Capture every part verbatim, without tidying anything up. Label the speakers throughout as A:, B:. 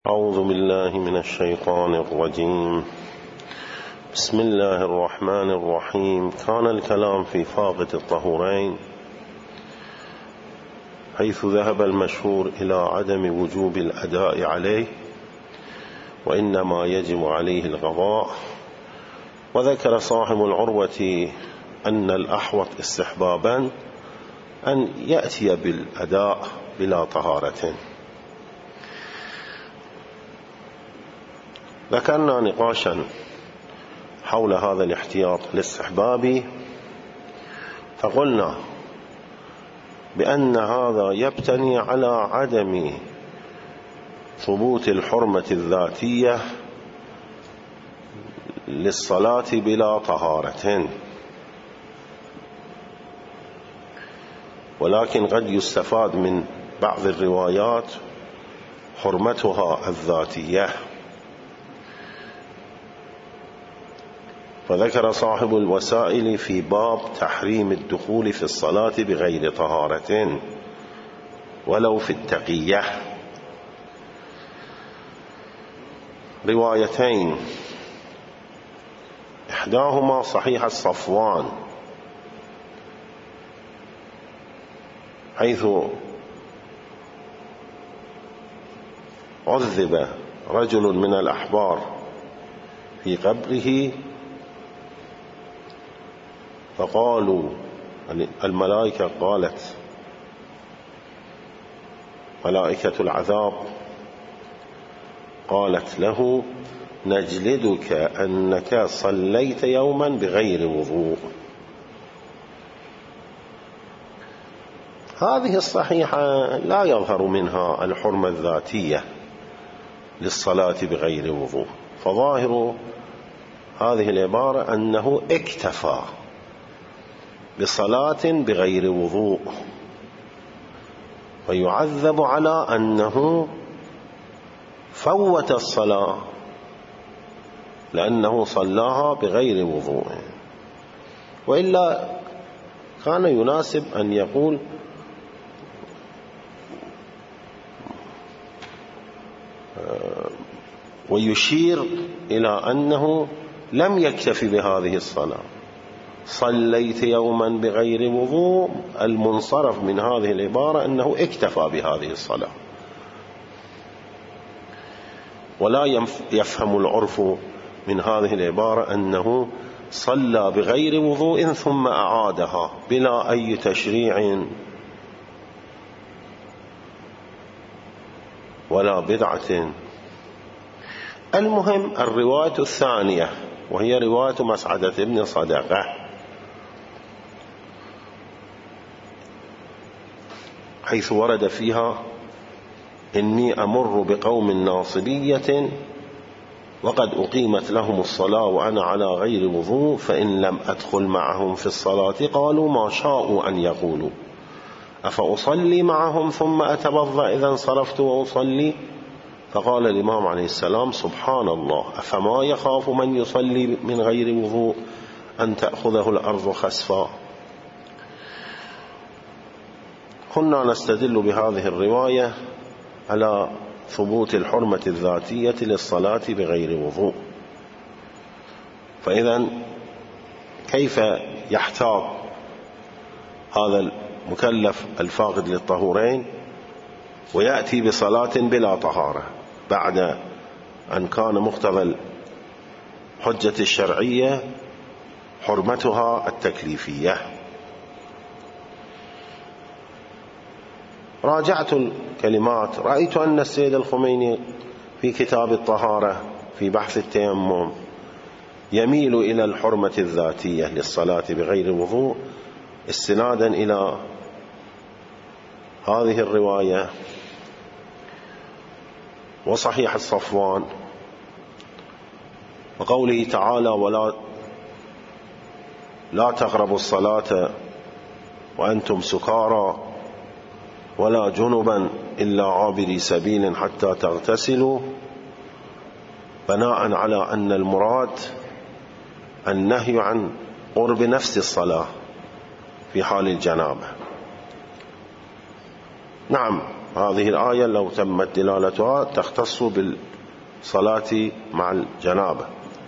A: أعوذ بالله من الشيطان الرجيم. بسم الله الرحمن الرحيم. كان الكلام في فاقد الطهورين، حيث ذهب المشهور إلى عدم وجوب الأداء عليه، وإنما يجب عليه القضاء. وذكر صاحب العروة أن الأحوط استحبابا أن يأتي بالأداء بلا طهارة. ذكرنا نقاشا حول هذا الاحتياط الاستحبابي، فقلنا بأن هذا يبتني على عدم ثبوت الحرمة الذاتية للصلاة بلا طهارة، ولكن قد يستفاد من بعض الروايات حرمتها الذاتية. فذكر صاحب الوسائل في باب تحريم الدخول في الصلاة بغير طهارة ولو في التقية روايتين، إحداهما صحيح الصفوان، حيث عذب رجل من الأحبار في قبره، فقالوا الملائكة قالت ملائكة العذاب قالت له: نجلدك أنك صليت يوما بغير وضوء. هذه الصحيحة لا يظهر منها الحرمة الذاتية للصلاة بغير وضوء، فظاهر هذه العبارة أنه اكتفى بصلاة بغير وضوء، ويعذب على أنه فوت الصلاة لأنه صلاها بغير وضوء. وإلا كان يناسب أن يقول ويشير إلى أنه لم يكتفي بهذه الصلاة، صليت يوما بغير وضوء. المنصرف من هذه العبارة أنه اكتفى بهذه الصلاة، ولا يفهم العرف من هذه العبارة أنه صلى بغير وضوء ثم أعادها بلا أي تشريع ولا بدعة. المهم الرواية الثانية، وهي رواية مسعدة بن صدقة، حيث ورد فيها: إني أمر بقوم ناصبية وقد أقيمت لهم الصلاة وأنا على غير وضوء، فإن لم أدخل معهم في الصلاة قالوا ما شاءوا أن يقولوا، أفأصلي معهم ثم أتوضأ إذا انصرفت وأصلي؟ فقال الإمام عليه السلام: سبحان الله، أفما يخاف من يصلي من غير وضوء أن تأخذه الأرض خسفا. كنا نستدل بهذه الرواية على ثبوت الحرمة الذاتية للصلاة بغير وضوء. فإذا كيف يحتاط هذا المكلف الفاقد للطهورين ويأتي بصلاة بلا طهارة بعد أن كان مقتضى الحجة الشرعية حرمتها التكليفية؟ راجعت الكلمات، رأيت أن السيد الخميني في كتاب الطهارة في بحث التيمم يميل إلى الحرمة الذاتية للصلاة بغير وضوء استنادا إلى هذه الرواية وصحيح الصفوان، وقوله تعالى: ولا لا تقربوا الصلاة وأنتم سكارى ولا جنبا إلا عابري سبيل حتى تغتسلوا، بناء على أن المراد النهي عن قرب نفس الصلاة في حال الجنابة. نعم، هذه الآية لو تمت دلالتها تختص بالصلاة مع الجنابة،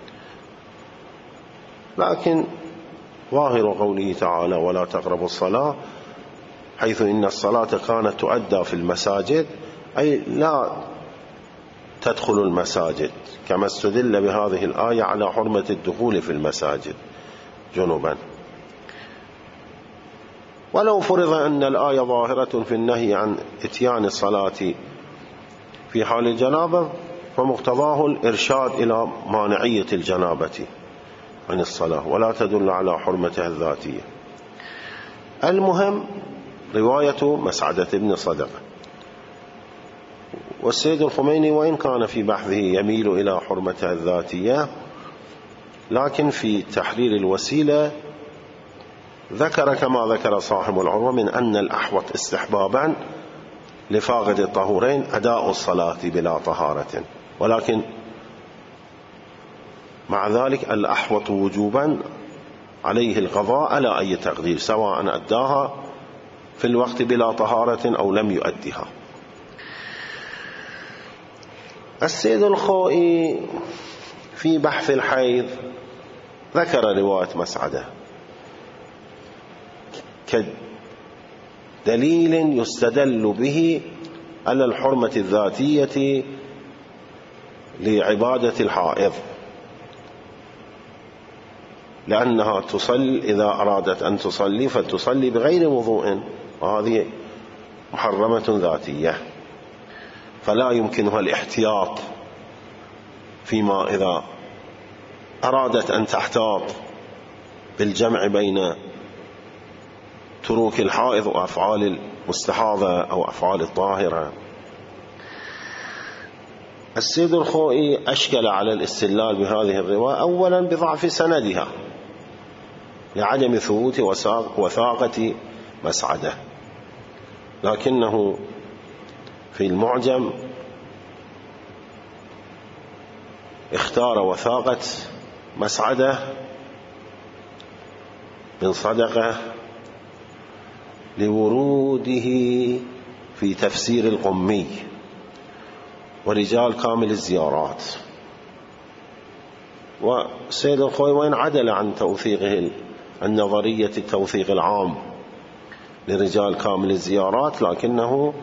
A: لكن ظاهر قوله تعالى ولا تقربوا الصلاة، حيث إن الصلاة كانت تؤدى في المساجد، أي لا تدخل المساجد، كما استدل بهذه الآية على حرمة الدخول في المساجد جنبا. ولو فرض أن الآية ظاهرة في النهي عن إتيان الصلاة في حال الجنابة، فمقتضاه الإرشاد إلى مانعية الجنابة عن الصلاة، ولا تدل على حرمتها الذاتية. المهم رواية مسعدة بن صدقة. والسيد الخميني وإن كان في بحثه يميل إلى حرمتها الذاتية، لكن في تحرير الوسيلة ذكر كما ذكر صاحب العروة من أن الأحوط استحبابا لفاقد الطهورين أداء الصلاة بلا طهارة، ولكن مع ذلك الأحوط وجوبا عليه القضاء على أي تقدير، سواء أداها في الوقت بلا طهارة أو لم يؤدها. السيد الخوئي في بحث الحيض ذكر رواية مسعدة كدليل يستدل به على الحرمة الذاتية لعبادة الحائض، لأنها تصلي إذا أرادت أن تصلي فتصلي بغير وضوء، وهذه محرمة ذاتية، فلا يمكنها الاحتياط فيما إذا أرادت أن تحتاط بالجمع بين تروك الحائض وأفعال المستحاضة أو أفعال الطاهرة. السيد الخوئي أشكل على الاستدلال بهذه الرواية أولا بضعف سندها لعدم ثبوت وثاقة مسعدة، لكنه في المعجم اختار وثاقة مسعدة بن صدقة لوروده في تفسير القمي ورجال كامل الزيارات. والسيد الخوئي وين عدل عن توثيقه النظرية التوثيق العام لرجال كامل الزيارات، لكنه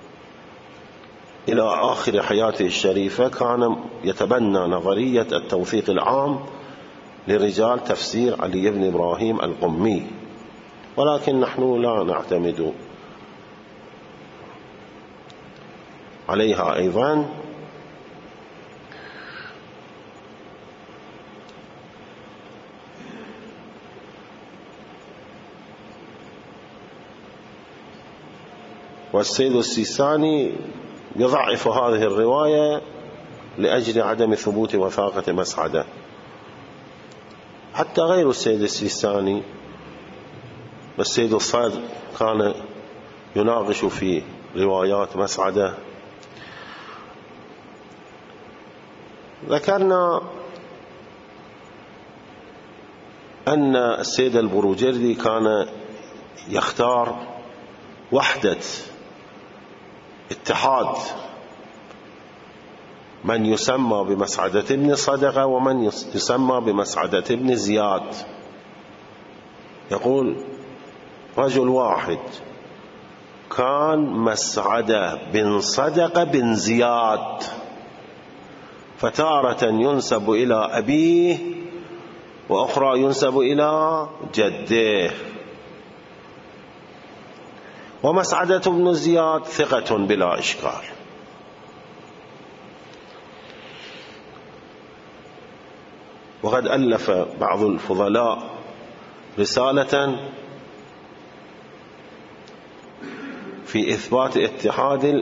A: إلى آخر حياته الشريفة كان يتبنى نظرية التوثيق العام لرجال تفسير علي بن إبراهيم القمي، ولكن نحن لا نعتمد عليها أيضا. والسيد السيستاني يضعف هذه الرواية لأجل عدم ثبوت وثاقة مسعدة. حتى غير السيد السيستاني، والسيد الصادق كان يناقش في روايات مسعدة. ذكرنا أن السيد البروجردي كان يختار وحدة اتحاد من يسمى بمسعدة بن صدقة ومن يسمى بمسعدة بن زياد. يقول رجل واحد كان مسعدة بن صدقة بن زياد، فتارة ينسب إلى أبيه وأخرى ينسب إلى جده. ومسعدة بن زياد ثقة بلا إشكال. وقد ألف بعض الفضلاء رسالة في إثبات اتحاد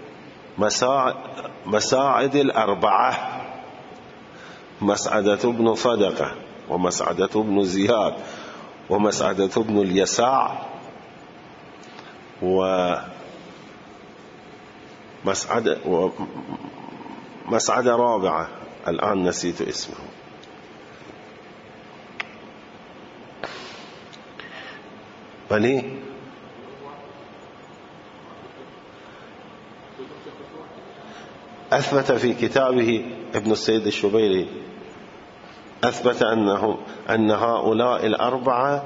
A: المساعد الأربعة، مسعدة بن صدقة ومسعدة بن زياد ومسعدة بن اليساع ومسعدة ومسعدة رابعة الآن نسيت اسمه. بلي أثبت في كتابه ابن السيد الشبيري، أثبت أنه أن هؤلاء الأربعة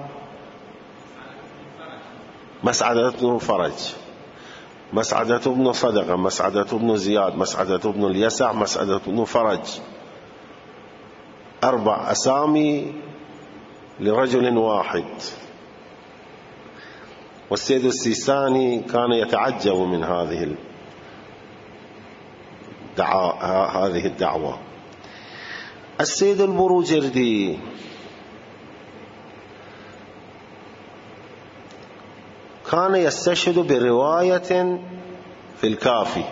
A: مسعدة بن فرج، مسعدة بن صدقة، مسعدة بن زياد، مسعدة بن اليسع، مسعدة بن فرج، أربع أسامي لرجل واحد. والسيد السيستاني كان يتعجب من هذه هذه الدعوة. السيد البروجردي كان يستشهد برواية في الكافي،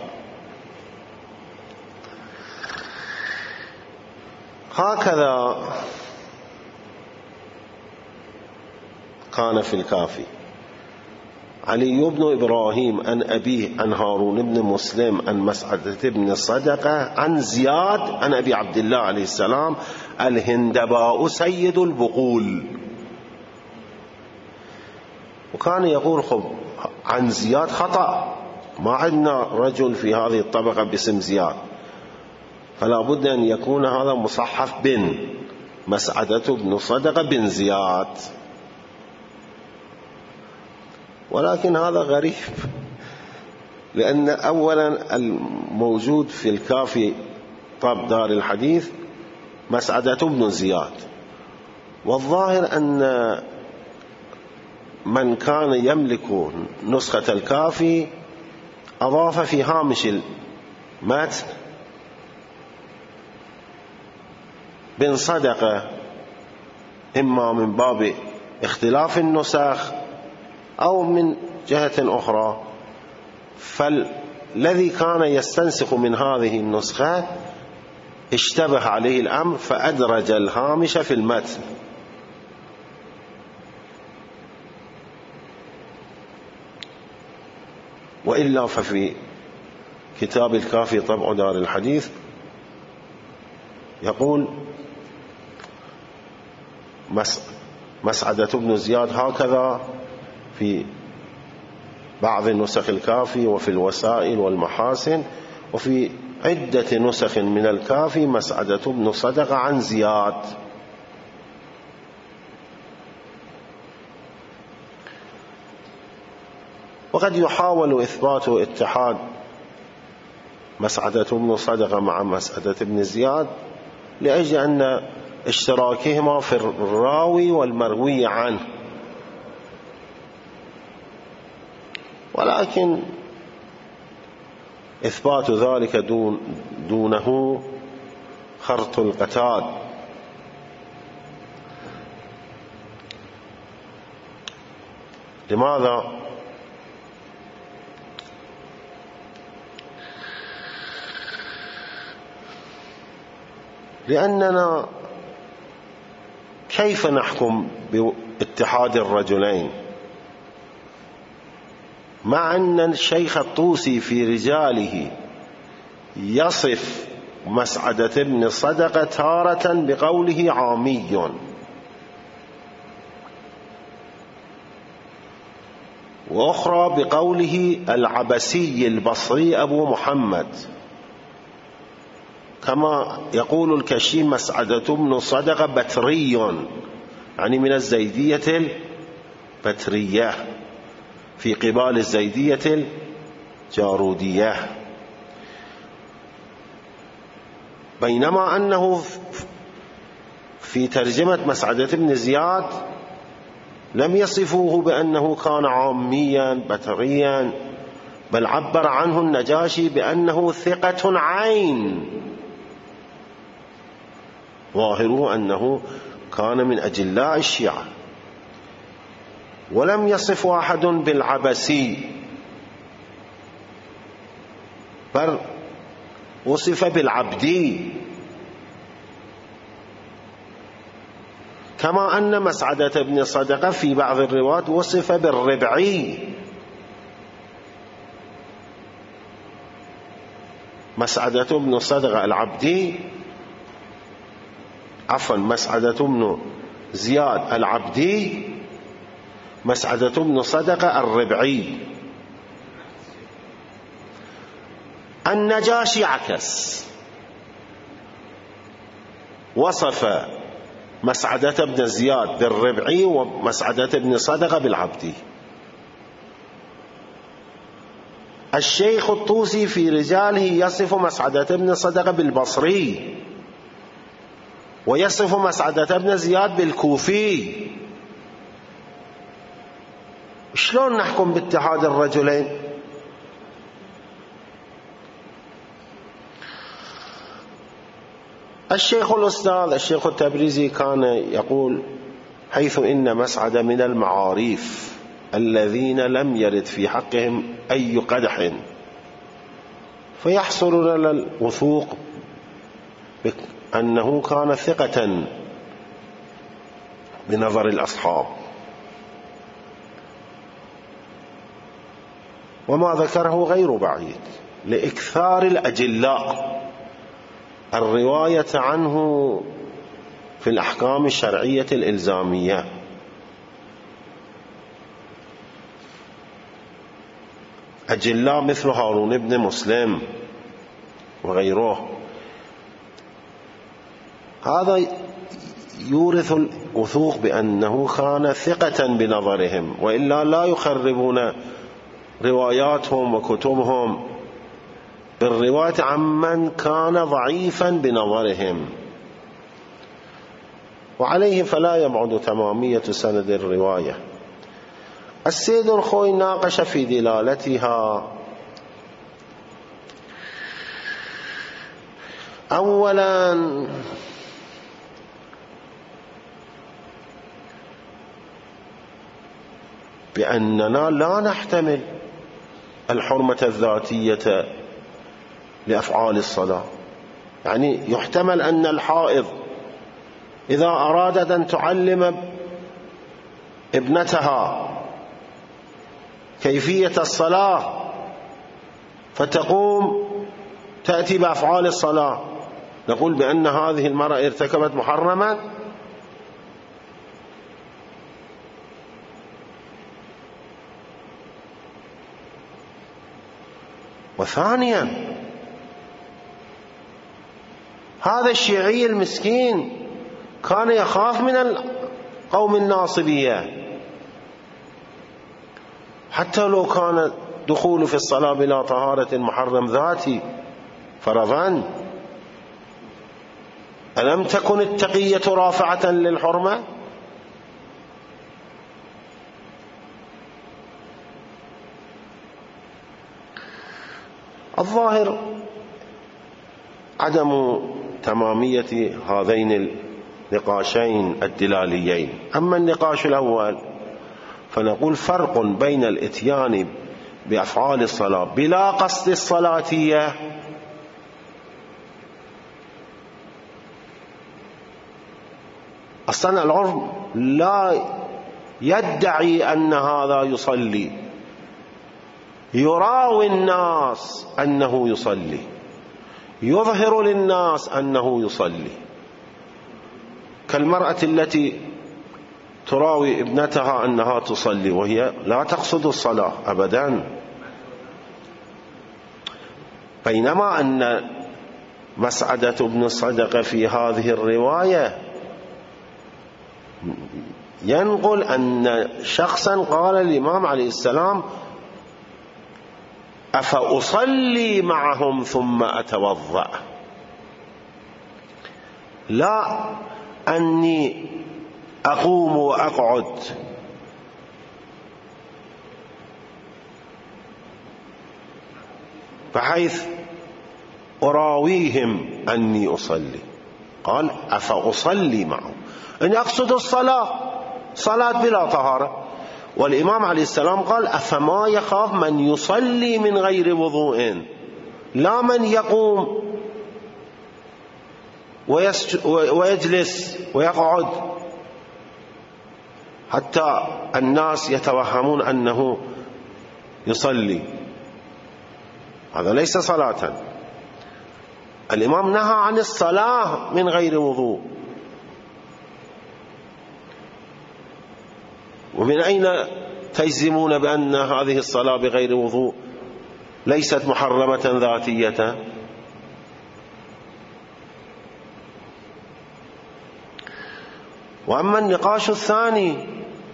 A: هكذا كان في الكافي: علي بن إبراهيم عن أبيه عن هارون بن مسلم عن مسعدة بن صدقة عن زياد عن أبي عبد الله عليه السلام: الهندباء سيد البقول. وكان يقول خب عن زياد خطأ، ما عندنا رجل في هذه الطبقة باسم زياد، فلا بد أن يكون هذا مصحف بن مسعدة بن صدقة بن زياد. ولكن هذا غريب، لأن أولا الموجود في الكافي طب دار الحديث مسعدة بن زياد، والظاهر أن من كان يملك نسخة الكافي أضاف في هامش المتن بن صدقة، إما من باب اختلاف النسخ أو من جهة أخرى. فالذي كان يستنسخ من هذه النسخة اشتبه عليه الأمر فأدرج الهامش في المتن. وإلا ففي كتاب الكافي طبع دار الحديث يقول مسعدة بن زياد هكذا في بعض نسخ الكافي وفي الوسائل والمحاسن، وفي عدة نسخ من الكافي مسعدة بن صدقة عن زياد. وقد يحاول إثبات اتحاد مسعدة بن صدقة مع مسعدة بن زياد لأجل أن اشتراكهما في الراوي والمروي عنه، ولكن إثبات ذلك دون دونه خرط القتاد. لماذا؟ لأننا كيف نحكم باتحاد الرجلين مع أن الشيخ الطوسي في رجاله يصف مسعدة بن صدقة تارة بقوله عامي، وأخرى بقوله العبسي البصري أبو محمد، كما يقول الكشي مسعدة بن صدقة بتري، يعني من الزيدية البترية في قبال الزيدية الجارودية، بينما أنه في ترجمة مسعدة بن زياد لم يصفوه بأنه كان عاميا بتريا، بل عبر عنه النجاشي بأنه ثقة عين، ظاهره أنه كان من أجلاء الشيعة. ولم يصف أحد بالعبسي، بل وصف بالعبدي، كما أن مسعدة بن صدقة في بعض الروايات وصف بالربعي. مسعدة بن صدقة العبدي، عفوا مسعدة بن زياد العبدي، مسعدة بن صدقة الربعي. النجاشي عكس، وصف مسعدة بن زياد بالربعي ومسعدة بن صدقة بالعبدي. الشيخ الطوسي في رجاله يصف مسعدة بن صدقة بالبصري، ويصف مسعدة بن زياد بالكوفي. شلون نحكم باتحاد الرجلين؟ الشيخ الأستاذ الشيخ التبريزي كان يقول: حيث إن مسعد من المعاريف الذين لم يرد في حقهم أي قدح، فيحصل لنا الوثوق بأنه كان ثقة بنظر الأصحاب. وما ذكره غير بعيد لإكثار الأجلاء الرواية عنه في الأحكام الشرعية الإلزامية. أجلاء مثل هارون بن مسلم وغيره، هذا يورث الوثوق بأنه كان ثقة بنظرهم، وإلا لا يخربون رواياتهم وكتبهم بالرواية عمن كان ضعيفا بنظرهم. وعليه فلا يبعد تمامية سند الرواية. السيد الخوي ناقش في دلالتها. أولا بأننا لا نحتمل الحرمة الذاتية لأفعال الصلاة، يعني يحتمل أن الحائض إذا أرادت أن تعلم ابنتها كيفية الصلاة فتقوم تأتي بأفعال الصلاة، نقول بأن هذه المرأة ارتكبت محرما؟ وثانيا هذا الشيعي المسكين كان يخاف من القوم الناصبية، حتى لو كان دخول في الصلاة بلا طهارة محرم ذاتي فرضا، ألم تكن التقية رافعة للحرمة؟ الظاهر عدم تمامية هذين النقاشين الدلاليين. أما النقاش الأول فنقول فرق بين الاتيان بأفعال الصلاة بلا قصد الصلاتية أصلا العرف لا يدعي أن هذا يصلي، يراوي الناس أنه يصلي، يظهر للناس أنه يصلي، كالمرأة التي تراوي ابنتها أنها تصلي وهي لا تقصد الصلاة أبدا. بينما أن مسعدة بن صدقة في هذه الرواية ينقل أن شخصا قال الإمام عليه السلام: أفأصلي معهم ثم أتوضأ، لا أني أقوم وأقعد. بحيث أراويهم أني أصلي، قال أفأصلي معهم، أن أقصد الصلاة، صلاة بلا طهارة. والإمام عليه السلام قال: أفما يخاف من يصلي من غير وضوء، لا من يقوم ويجلس ويقعد حتى الناس يتوهمون أنه يصلي، هذا ليس صلاة. الإمام نهى عن الصلاة من غير وضوء. ومن أين تجزمون بأن هذه الصلاة بغير وضوء ليست محرمة ذاتية. وأما النقاش الثاني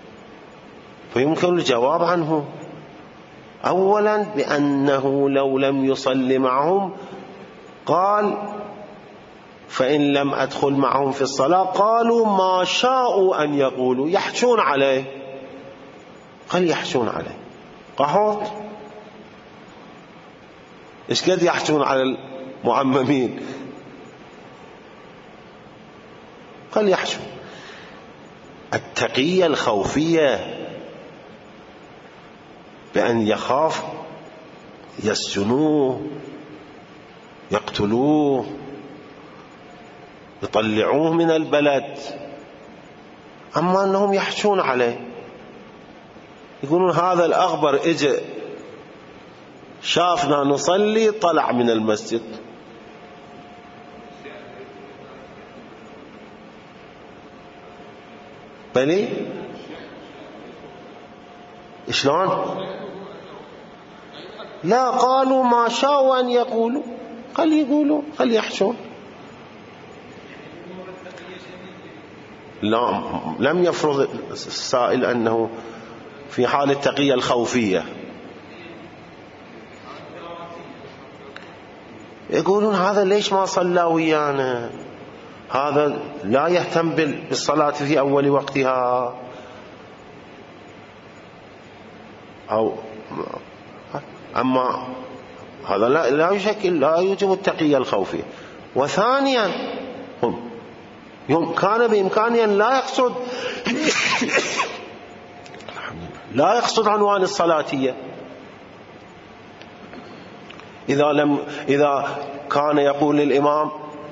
A: فيمكن الجواب عنه. أولا بأنه لو لم يصلي معهم قال فإن لم أدخل معهم في الصلاة قالوا ما شاءوا أن يقولوا، يحشون عليه. قال يحشون عليه قحوط، إيش قد يحشون على المعممين؟ قال يحشون. التقية الخوفية بأن يخاف يسجنوه يقتلوه يطلعوه من البلد، أما أنهم يحشون عليه يقولون هذا الأغبر إجا شافنا نصلي طلع من المسجد. بلي شلون؟ لا، قالوا ما شاءوا أن يقولوا، قال يقولوا قال يحشون. لا، لم يفرض السائل أنه في حال التقية الخوفية. يقولون هذا ليش ما صلى ويانا، هذا لا يهتم بالصلاة في أول وقتها، أو أما هذا لا, لا يشكل لا يوجب التقية الخوفية. وثانيا هم كان بإمكانه أن لا يقصد لا يقصد عنوان الصلاتية. إذا لم إذا كان يقول للإمام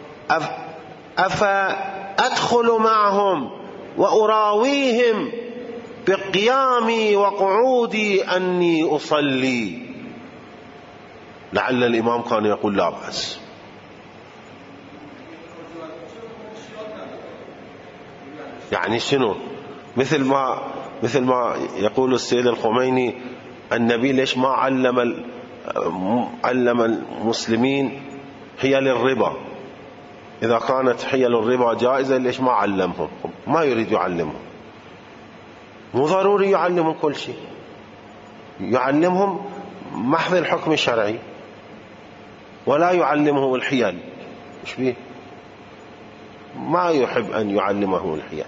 A: أفأدخل معهم وأراويهم بقيامي وقعودي أني أصلي، لعل الإمام كان يقول لا بأس. يعني شنو؟ مثل ما مثل ما يقول السيد الخميني النبي ليش ما علم علم المسلمين حيل الربا؟ إذا كانت حيل الربا جائزة ليش ما علمهم؟ ما يريد يعلمهم، مو ضروري يعلمهم كل شيء، يعلمهم محض الحكم الشرعي ولا يعلمهم الحيل. ايش بيه؟ ما يحب أن يعلمهم الحيل،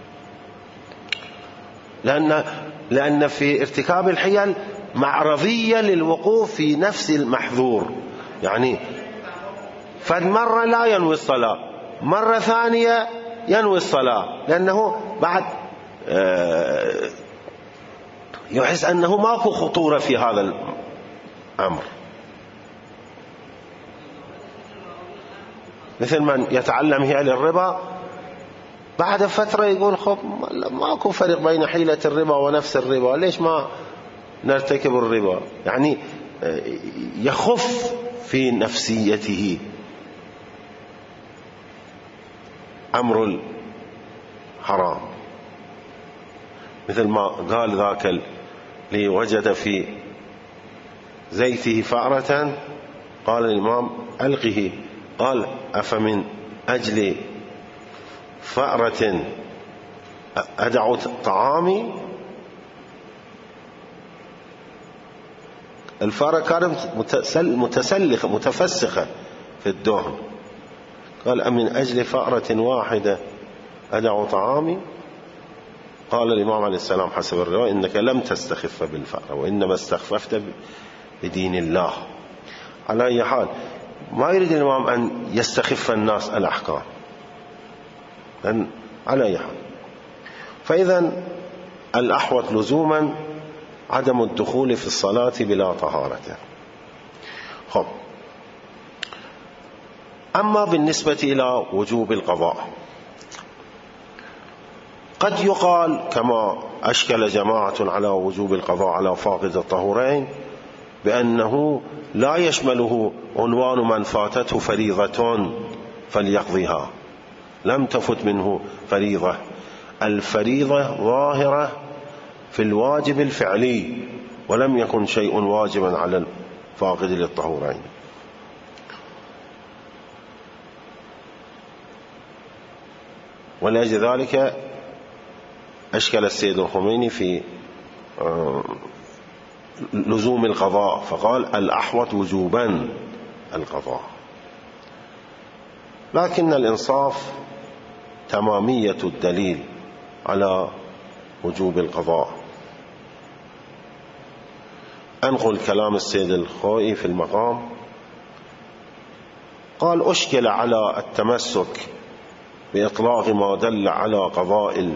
A: لأن لأن في ارتكاب الحيل معرضية للوقوف في نفس المحظور. يعني فمرة لا ينوي الصلاة، مرة ثانية ينوي الصلاة، لأنه بعد يحس أنه ماكو خطورة في هذا الأمر. مثل من يتعلم حيل الربا بعد فترة يقول خب ماكو فرق بين حيلة الربا ونفس الربا، ليش ما نرتكب الربا؟ يعني يخف في نفسيته أمر الحرام. مثل ما قال ذاك اللي وجد في زيته فأرة قال الإمام ألقه، قال أفمن أجل فأرة أدع طعامي؟ الفأرة كانت متسلخة متفسخة في الدهن، قال أمن أجل فأرة واحدة أدع طعامي؟ قال الإمام عليه السلام حسب الرواية إنك لم تستخف بالفأرة وإنما استخففت بدين الله. على أي حال ما يريد الإمام أن يستخف الناس الأحكام، لأن على أي حال. فإذا الأحوط لزوما عدم الدخول في الصلاة بلا طهارة. خب، أما بالنسبة إلى وجوب القضاء قد يقال كما أشكل جماعة على وجوب القضاء على فاقد الطهورين بأنه لا يشمله عنوان من فاتته فريضة فليقضيها، لم تفت منه فريضة. الفريضة ظاهرة في الواجب الفعلي، ولم يكن شيء واجبا على فاقد للطهورين. ولأجل ذلك أشكل السيد الخميني في لزوم القضاء، فقال الأحوط وجوبا القضاء. لكن الإنصاف تمامية الدليل على وجوب القضاء. أنقل كلام السيد الخوئي في المقام، قال أشكل على التمسك بإطلاق ما دل على قضاء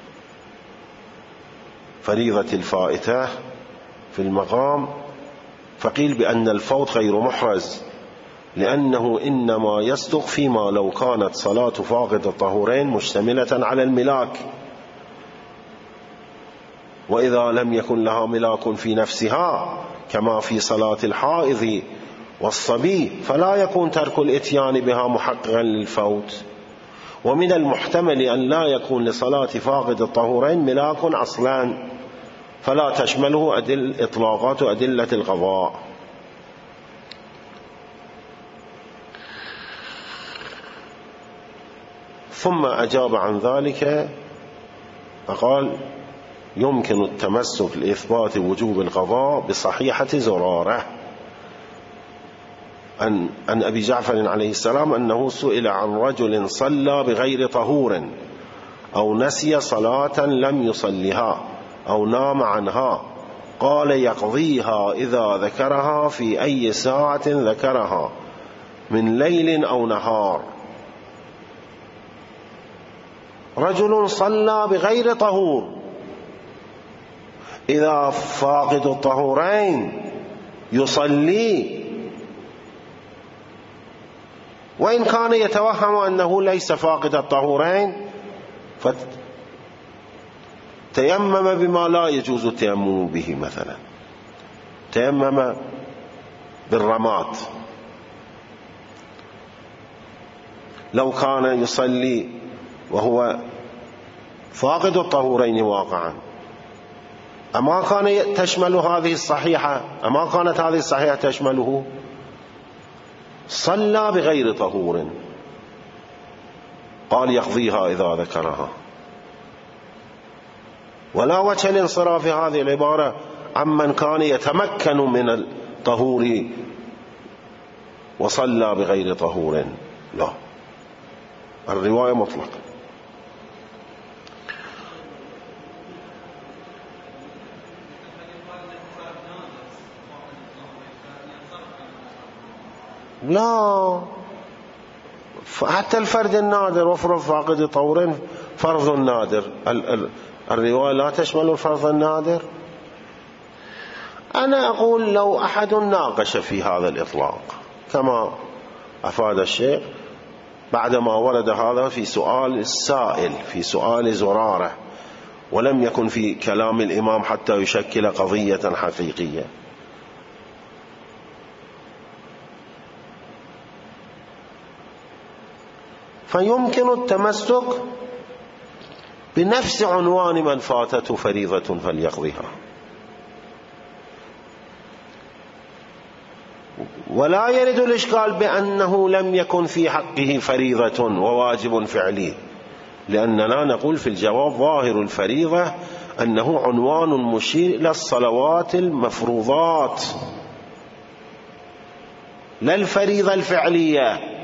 A: الفريضة الفائتة في المقام، فقيل بأن الفوت غير محرز، لأنه إنما يصدق فيما لو كانت صلاة فاقد الطهورين مشتملة على الملاك، وإذا لم يكن لها ملاك في نفسها كما في صلاة الحائض والصبي فلا يكون ترك الإتيان بها محققا للفوت. ومن المحتمل أن لا يكون لصلاة فاقد الطهورين ملاك أصلا، فلا تشمله أدل إطلاقات أدلة القضاء. ثم أجاب عن ذلك فقال يمكن التمسك لإثبات وجوب القضاء بصحيحة زرارة عن أن أبي جعفر عليه السلام أنه سئل عن رجل صلى بغير طهور أو نسي صلاة لم يصلها أو نام عنها، قال يقضيها إذا ذكرها في أي ساعة ذكرها من ليل أو نهار. رجل صلى بغير طهور، إذا فاقد الطهورين يصلي، وإن كان يتوهم أنه ليس فاقد الطهورين فتيمم بما لا يجوز التيمم به، مثلا تيمم بالرماد. لو كان يصلي وهو فاقد الطهورين واقعا، أما كان تشمل هذه الصحيحة، أما كانت هذه الصحيحة تشمله؟ صلى بغير طهور، قال يقضيها إذا ذكرها. ولا وجه لانصراف هذه العبارة عمن كان يتمكن من الطهور وصلى بغير طهور، لا، الرواية مطلقة. لا، حتى الفرد النادر، وفرض فاقد طهورين فرض نادر، الرواية لا تشمل الفرض النادر. أنا أقول لو أحد ناقش في هذا الإطلاق كما أفاد الشيخ بعدما ورد هذا في سؤال السائل، في سؤال زرارة، ولم يكن في كلام الإمام حتى يشكل قضية حقيقية، فيمكن التمسك بنفس عنوان من فاتته فريضة فليقضيها، ولا يرد الإشكال بأنه لم يكن في حقه فريضة وواجب فعلي، لأننا نقول في الجواب ظاهر الفريضة أنه عنوان مشير إلى الصلوات المفروضات لا الفريضة الفعلية.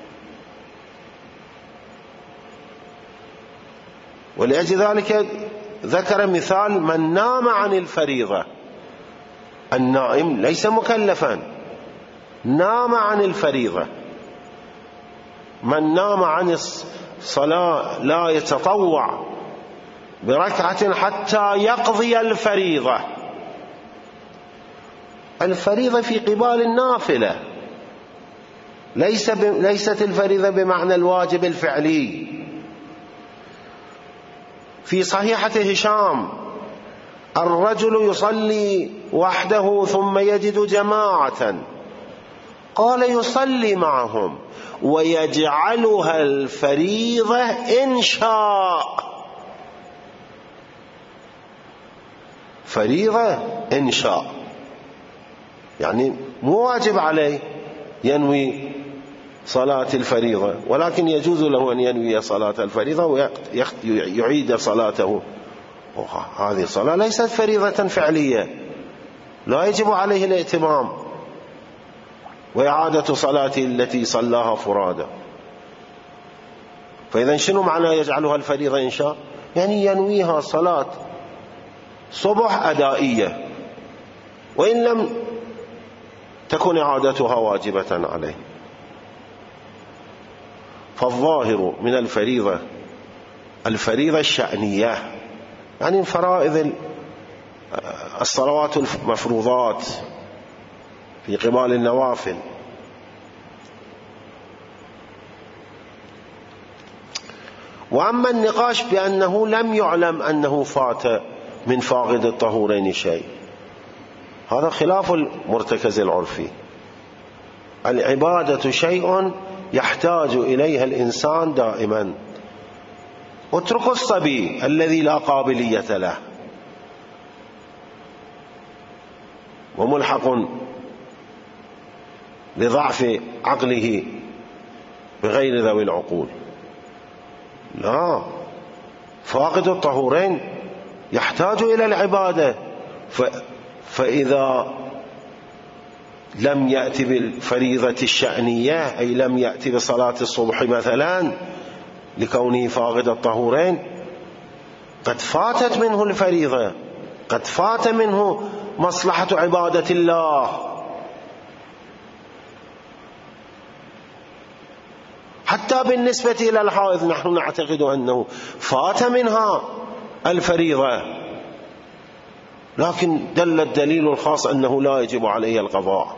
A: ولأجل ذلك ذكر مثال من نام عن الفريضة. النائم ليس مكلفا، نام عن الفريضة. من نام عن الصلاة لا يتطوع بركعة حتى يقضي الفريضة. الفريضة في قبال النافلة، ليس ب... ليست الفريضة بمعنى الواجب الفعلي. في صحيحة هشام الرجل يصلي وحده ثم يجد جماعة، قال يصلي معهم ويجعلها الفريضة إن شاء. فريضة إن شاء، يعني مو واجب عليه ينوي صلاة الفريضة، ولكن يجوز له أن ينوي صلاة الفريضة ويعيد صلاته. هذه الصلاة ليست فريضة فعلية، لا يجب عليه الائتمام وإعادة صلاته التي صلاها فرادى. فإذا شنو معنى يجعلها الفريضة إن شاء؟ يعني ينويها صلاة صبح أدائية، وإن لم تكن إعادتها واجبة عليه. فالظاهر من الفريضة الفريضة الشأنية، يعني فرائض الصلوات المفروضات في قبال النوافل. وأما النقاش بأنه لم يعلم أنه فات من فاقد الطهورين شيء، هذا خلاف المرتكز العرفي. العبادة شيء يحتاج إليها الإنسان دائما. اتركوا الصبي الذي لا قابلية له وملحق لضعف عقله بغير ذوي العقول، لا، فاقد الطهورين يحتاج إلى العبادة. ف... فإذا لم يأتي بالفريضة الشأنية، أي لم يأتي بصلاة الصبح مثلا لكونه فاقد الطهورين، قد فاتت منه الفريضة، قد فات منه مصلحة عبادة الله. حتى بالنسبة إلى الحائض نحن نعتقد أنه فات منها الفريضة، لكن دل الدليل الخاص أنه لا يجب عليه القضاء.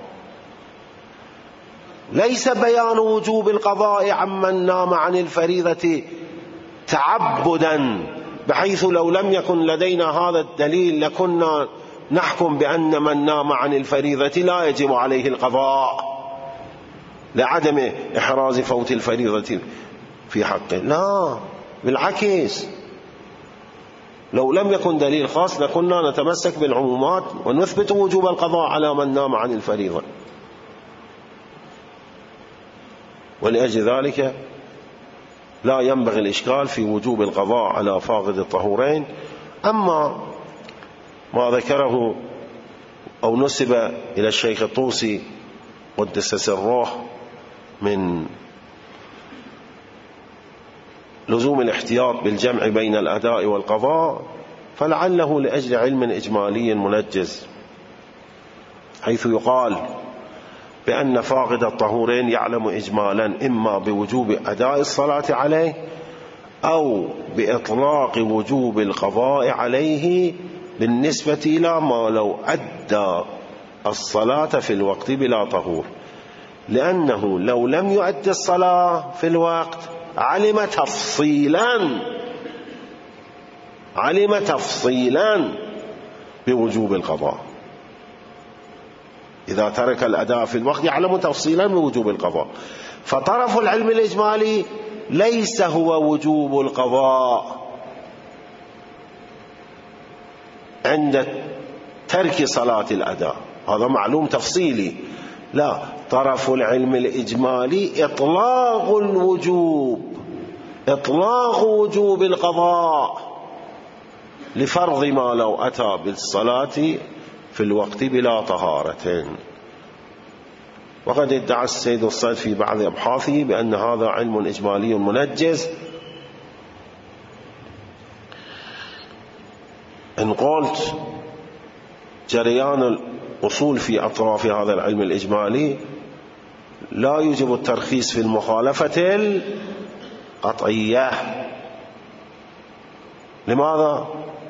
A: ليس بيان وجوب القضاء عمن نام عن الفريضة تعبدا، بحيث لو لم يكن لدينا هذا الدليل لكنا نحكم بأن من نام عن الفريضة لا يجب عليه القضاء لعدم إحراز فوت الفريضة في حقه. لا، بالعكس، لو لم يكن دليل خاص لكنا نتمسك بالعمومات ونثبت وجوب القضاء على من نام عن الفريضة. ولأجل ذلك لا ينبغي الإشكال في وجوب القضاء على فاقد الطهورين. أما ما ذكره أو نسب إلى الشيخ الطوسي قدس سره من لزوم الاحتياط بالجمع بين الأداء والقضاء، فلعله لأجل علم إجمالي منجز، حيث يقال بأن فاقد الطهورين يعلم إجمالا إما بوجوب أداء الصلاة عليه أو بإطلاق وجوب القضاء عليه بالنسبة إلى ما لو أدى الصلاة في الوقت بلا طهور، لأنه لو لم يؤدي الصلاة في الوقت علم تفصيلا علم تفصيلا بوجوب القضاء. إذا ترك الأداء في الوقت يعلم تفصيلا بوجوب القضاء. فطرف العلم الإجمالي ليس هو وجوب القضاء عند ترك صلاة الأداء، هذا معلوم تفصيلي. لا، طرف العلم الإجمالي إطلاق الوجوب، إطلاق وجوب القضاء لفرض ما لو أتى بالصلاة في الوقت بلا طهارة. وقد ادعى السيد الصيد في بعض أبحاثه بأن هذا علم إجمالي منجز. إن قلت جريان الأصول في أطراف هذا العلم الإجمالي لا يوجب الترخيص في المخالفة القطعية. لماذا؟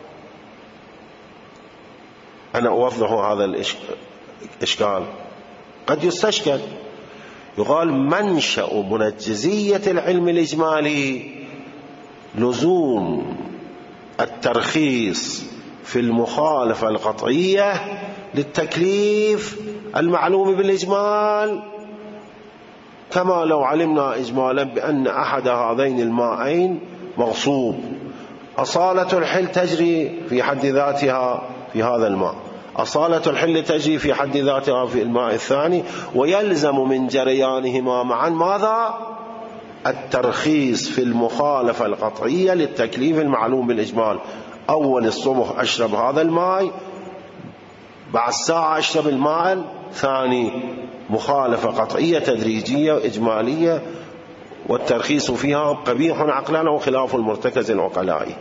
A: أنا أوضح هذا الإشكال، قد يستشكل. يقال منشأ منجزية العلم الإجمالي لزوم الترخيص في المخالفة القطعية للتكليف المعلوم بالإجمال، كما لو علمنا إجمالا بأن أحد هذين الماءين مغصوب، أصالة الحل تجري في حد ذاتها في هذا الماء، أصالة الحل تجري في حد ذاتها في الماء الثاني، ويلزم من جريانهما معا ماذا؟ الترخيص في المخالفة القطعية للتكليف المعلوم بالإجمال. أول الصبح أشرب هذا الماء، بعد ساعة أشرب الماء الثاني، مخالفة قطعية تدريجية إجمالية، والترخيص فيها قبيح عقلا وخلاف المرتكز العقلائي.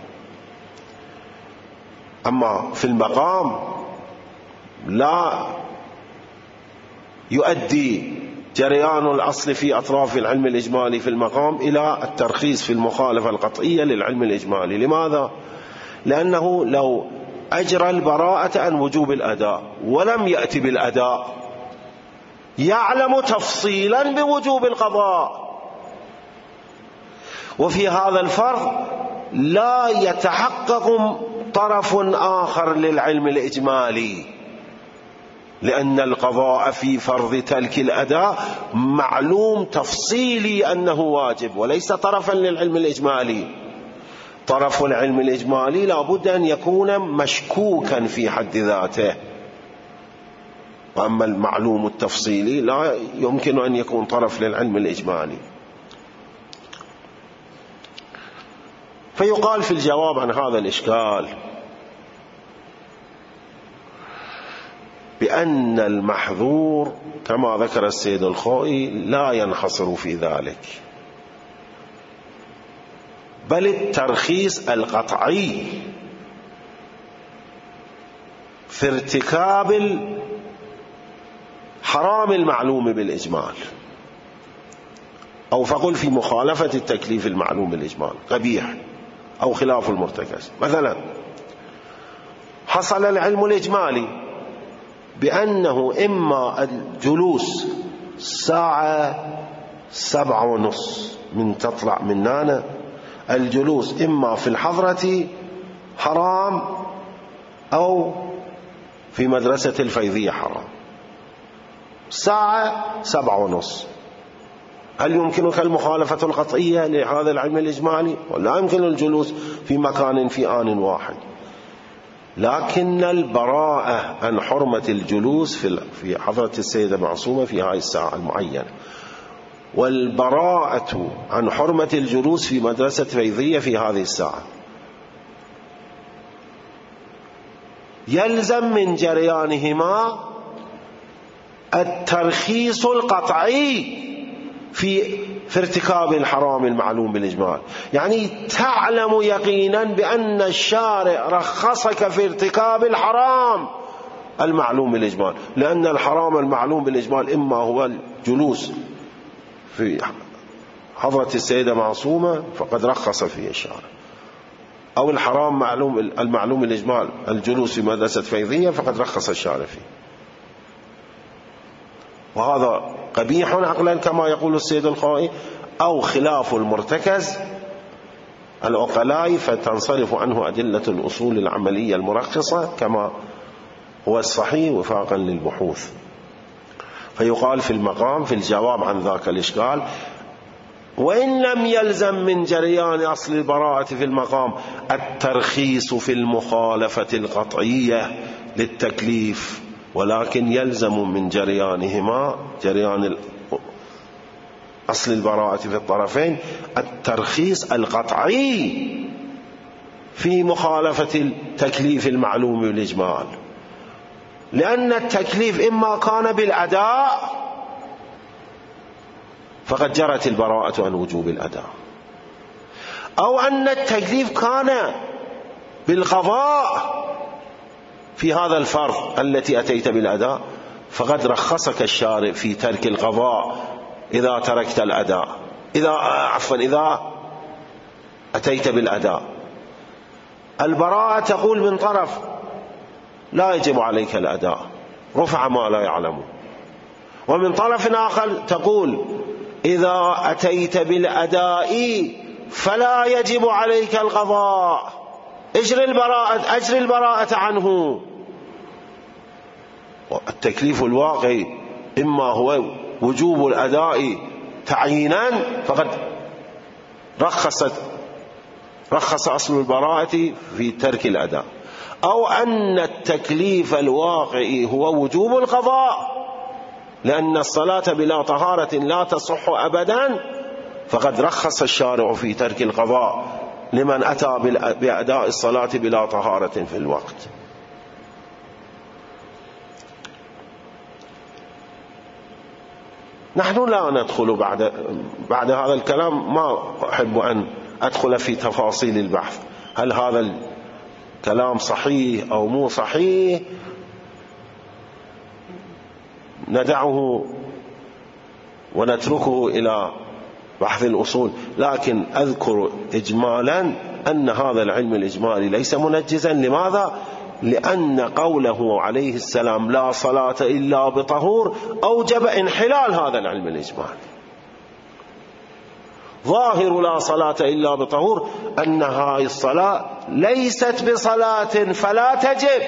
A: أما في المقام لا يؤدي جريان الأصل في أطراف العلم الإجمالي في المقام إلى الترخيص في المخالفة القطعية للعلم الإجمالي. لماذا؟ لأنه لو أجرى البراءة عن وجوب الأداء ولم يأتي بالأداء يعلم تفصيلا بوجوب القضاء، وفي هذا الفرض لا يتحقق طرف آخر للعلم الإجمالي، لأن القضاء في فرض ترك الأداء معلوم تفصيلي أنه واجب وليس طرفا للعلم الإجمالي. طرف العلم الإجمالي لا بد أن يكون مشكوكا في حد ذاته، وأما المعلوم التفصيلي لا يمكن أن يكون طرف للعلم الإجمالي. فيقال في الجواب عن هذا الإشكال بأن المحظور كما ذكر السيد الخوئي لا ينحصر في ذلك، بل الترخيص القطعي في ارتكاب الحرام المعلوم بالإجمال، أو فقل في مخالفة التكليف المعلوم بالإجمال قبيح أو خلاف المرتكز. مثلا حصل العلم الإجمالي بأنه إما الجلوس ساعة سبعة ونص من تطلع من نانا، الجلوس إما في الحضرة حرام أو في مدرسة الفيضية حرام، ساعة سبعة ونص. هل يمكنك المخالفة القطعية لهذا العلم الإجمالي؟ ولا يمكن الجلوس في مكان في آن واحد؟ لكن البراءة عن حرمة الجلوس في حضرة السيدة معصومة في هذه الساعة المعينة، والبراءة عن حرمة الجلوس في مدرسة فيضية في هذه الساعة، يلزم من جريانهما الترخيص القطعي في في ارتكاب الحرام المعلوم بالإجمال. يعني تعلم يقينا بأن الشارع رخصك في ارتكاب الحرام المعلوم بالإجمال، لأن الحرام المعلوم بالإجمال إما هو الجلوس في حضرة السيدة معصومة فقد رخص فيه الشارع، أو الحرام معلوم المعلوم بالإجمال الجلوس في مدرسة فيضية فقد رخص الشارع فيه، وهذا قبيح عقلا كما يقول السيد الخوئي، أو خلاف المرتكز العقلاء فتنصرف عنه أدلة الأصول العملية المرخصة كما هو الصحيح وفاقا للبحوث. فيقال في المقام في الجواب عن ذاك الإشكال: وإن لم يلزم من جريان أصل البراءة في المقام الترخيص في المخالفة القطعية للتكليف، ولكن يلزم من جريانهما جريان أصل البراءة في الطرفين الترخيص القطعي في مخالفة التكليف المعلوم بالإجمال، لأن التكليف إما كان بالأداء فقد جرت البراءة عن وجوب الأداء، أو أن التكليف كان بالقضاء في هذا الفرض التي أتيت بالأداء فقد رخصك الشارع في ترك القضاء إذا تركت الأداء، إذا عفوا إذا أتيت بالأداء. البراءة تقول من طرف لا يجب عليك الأداء، رفع ما لا يعلم، ومن طرف آخر تقول إذا أتيت بالأداء فلا يجب عليك القضاء، اجري البراءة, أجري البراءة عنه. التكليف الواقعي إما هو وجوب الأداء تعيينا فقد رخصت رخص أصل البراءة في ترك الأداء، أو أن التكليف الواقعي هو وجوب القضاء لأن الصلاة بلا طهارة لا تصح أبدا، فقد رخص الشارع في ترك القضاء لمن أتى بأداء الصلاة بلا طهارة في الوقت. نحن لا ندخل بعد, بعد هذا الكلام، ما أحب أن أدخل في تفاصيل البحث هل هذا الكلام صحيح أو مو صحيح، ندعه ونتركه إلى بحث الأصول. لكن أذكر إجمالا أن هذا العلم الإجمالي ليس منجزا. لماذا؟ لأن قوله عليه السلام لا صلاة إلا بطهور أوجب انحلال هذا العلم الإجمالي. ظاهر لا صلاة إلا بطهور أن هذه الصلاة ليست بصلاة فلا تجب،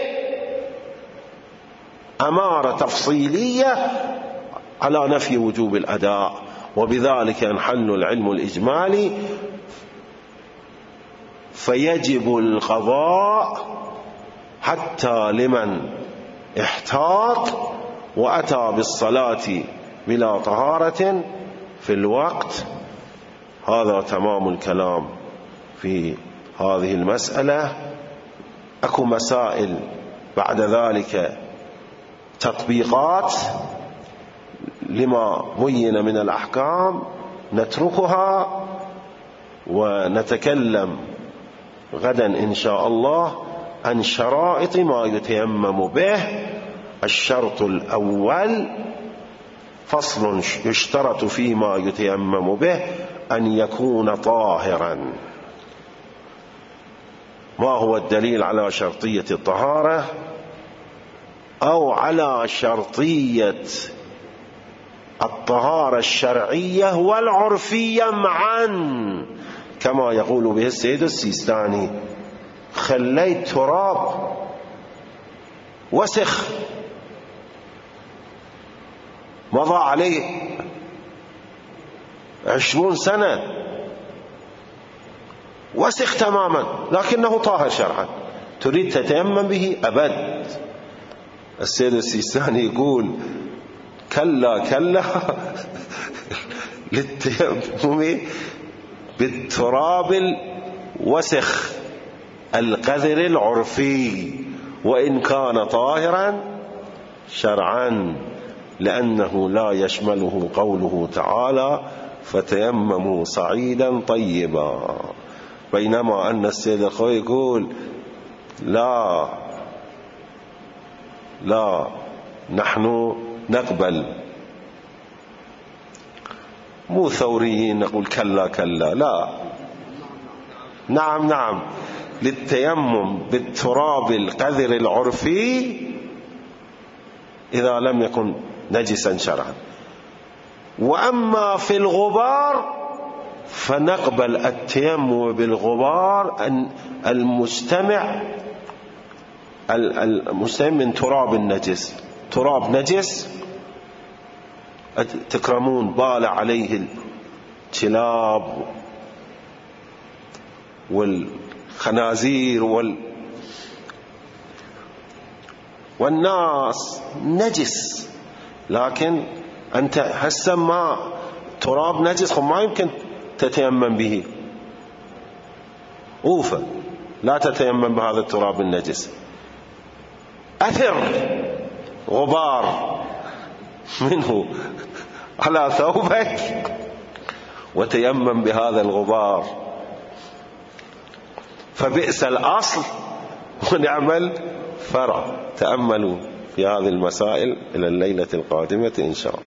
A: أمارة تفصيلية على نفي وجوب الأداء، وبذلك ينحل العلم الإجمالي فيجب القضاء حتى لمن احتاط وأتى بالصلاة بلا طهارة في الوقت. هذا تمام الكلام في هذه المسألة. أكو مسائل بعد ذلك تطبيقات لما بين من الأحكام نتركها ونتكلم غدا إن شاء الله عن شرائط ما يتيمم به. الشرط الأول فصل يشترط فيما يتيمم به أن يكون طاهرا. ما هو الدليل على شرطية الطهارة أو على شرطية الطهارة الشرعية والعرفية معا، كما يقول به السيد السيستاني؟ خليت تراب وسخ مضى عليه عشرون سنة وسخ تماما لكنه طاهر شرعا، تريد تتيمم به؟ أبد. السيد السيستاني يقول كلا كلا للتيمم بالتراب الوسخ القذر العرفي وإن كان طاهرا شرعا، لأنه لا يشمله قوله تعالى فتيمموا صعيدا طيبا. بينما أن السيد الخوي يقول لا لا نحن نقبل، مو ثوريين نقول كلا كلا، لا نعم نعم للتيمم بالتراب القذر العرفي إذا لم يكن نجسا شرعا. وأما في الغبار فنقبل التيمم بالغبار المجتمع المجتمع من تراب النجس. تراب نجس تكرمون بال عليه الكلاب والخنازير وال والناس نجس، لكن أنت هسه ما تراب نجس ما يمكن تتيمم به، أوفى لا تتيمم بهذا التراب النجس. أثر غبار منه على ثوبك وتيمم بهذا الغبار، فبئس الأصل ونعمل فرع. تأملوا في هذه المسائل إلى الليلة القادمة إن شاء الله.